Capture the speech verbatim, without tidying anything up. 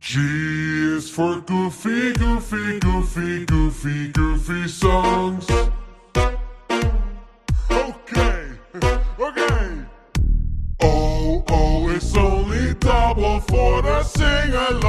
G is for goofy, goofy, goofy, goofy, goofy songs. Okay, okay. O, O is only double for the sing-along.